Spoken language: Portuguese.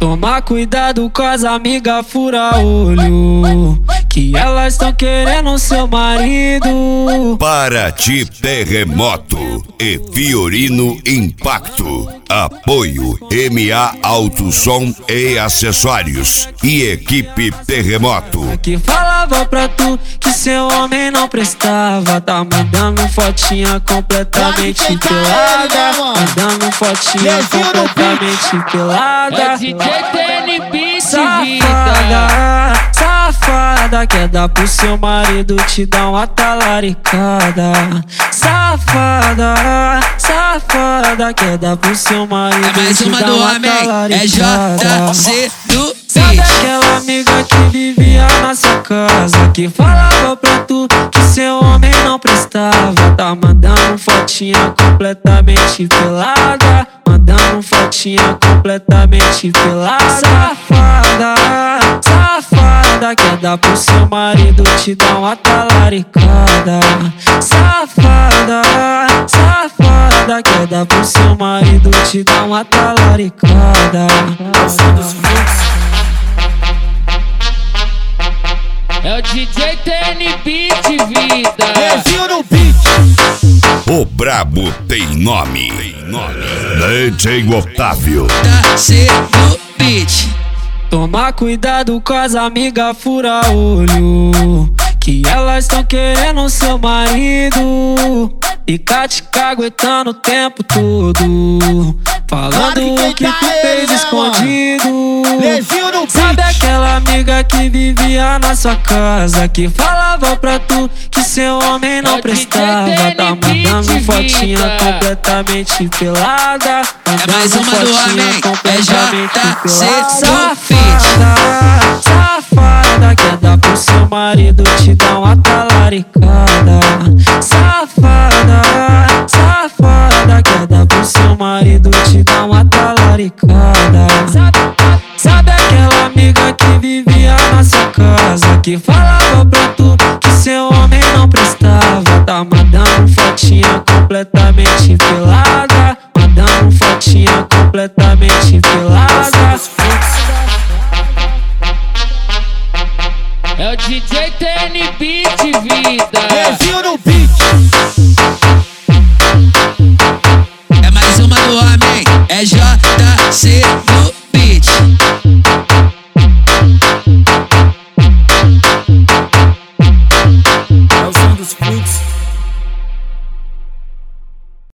Toma cuidado com as amigas fura-olho, que elas estão querendo seu marido. Paraty Terremoto e Fiorino Impacto. Apoio MA Alto Som e Acessórios e Equipe Terremoto. Que falava pra tu que seu homem não prestava, tá mandando fotinha completamente pelada, mandando fotinha completamente pelada. É DJ TNB, safada, safada, quer dar pro seu marido, te dar uma talaricada. Safada, safada, quer dar pro seu marido, é mais uma do homem, é JC do Sabe aquela amiga que vivia na sua casa, que falava pra tu que seu homem não prestava, tá mandando fotinha completamente pelada, mandando fotinha completamente pelada. Safada, safada, quer dar pro seu marido, te dar uma talaricada. Safada, safada, quer dar pro seu marido, te dar uma talaricada. É o DJ TNB de vida. Rezinho no beat. O brabo tem nome. DJ Otávio. JC do beat. Toma cuidado com as amigas fura-olho, que elas estão querendo seu marido. Fica te caguetando o tempo todo, falando o que tu fez escondido. Sabe aquela amiga que vivia na sua casa, que falava pra tu que seu homem não prestava, tá mandando fotinha completamente pelada, é mais uma do homem, é JC do safada, safada, quer dar pro seu marido, te dar uma talaricada. Safada, safada, quer dar pro seu marido, te dar uma talaricada. Sabe aquela amiga que vivia na sua casa, que falava pra tu que seu homem não prestava, tá mandando fotinha completamente pelada, mandando fotinha completamente pelada. É o DJ TNB de vida. Rezinho no beat. É mais uma do homem, é JC